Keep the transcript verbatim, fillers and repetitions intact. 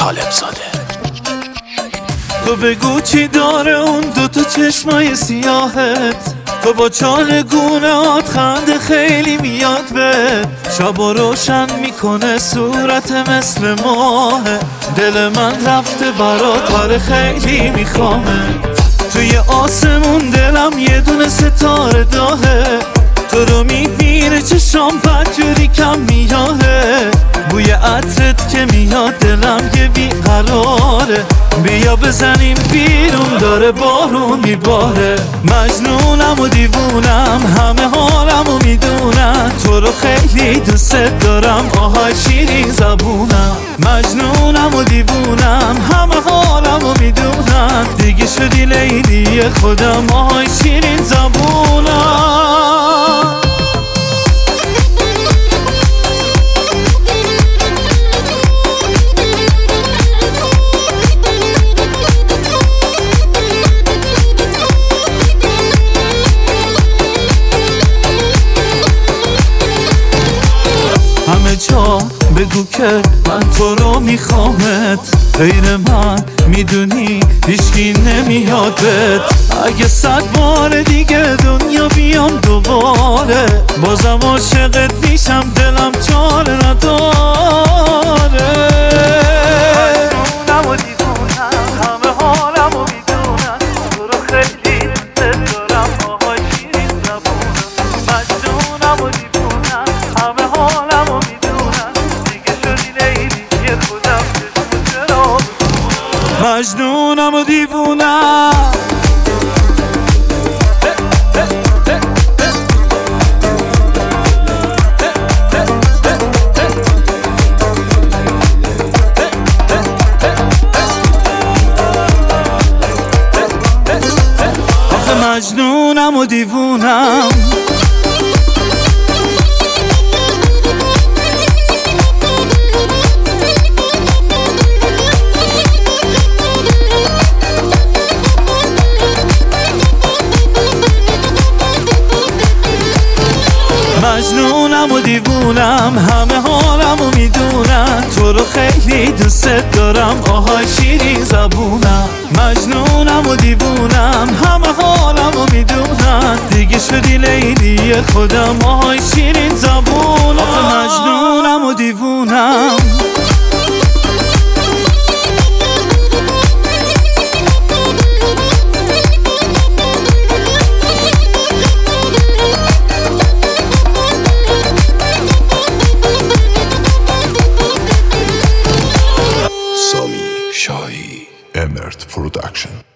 طالب زاده. تو بگو چی داره اون دوتا چشمای سیاهت، تو با چالگونهات خنده خیلی میاد به شبا روشن میکنه صورت مثل ماه. دل من رفته برات آره خیلی میخوامه، توی آسمون دلم یه دونه ستاره داهه. تو رو میبینه چشام بدجوری کم میاهه، بوی عطرت که میاد دلم یه بیقراره. بیا بزنیم بیرون داره بارون میباره. مجنونم و دیوونم همه حالم و میدونم، تو رو خیلی دوست دارم آهای شیرین زبونم. مجنونم و دیوونم همه حالم و میدونم، دیگه شدی لیلی خودم آهای شیرین زبونم. همه جا بگو که من تو رو میخوامت، غیر من میدونی هیچکی نمیاد بهت. اگه صد بار دیگه دنیا بیام دوباره، بازم عاشقت میشم دلم چاره نداره. مجنونم و دیوونم همه حالم و میدونم، تو رو خیلی دوست دارم آهای شیرین زبونم. مجنونم و دیوونم همه حالم و میدونم، دیگه شدی لیلی خودم چرا. مجنونم و دیوونم مجنونم و دیوونم. مجنونم و دیوونم همه حالم و میدونم، تو رو خیلی دوست دارم آهای شیرین زبونم. مجنونم و دیوونم همه حالم و میدونم، دیگه شدی لیلی خودم آهای شیرین زبونم. مجنونم و دیوونم. Sami Shahi Emert Production.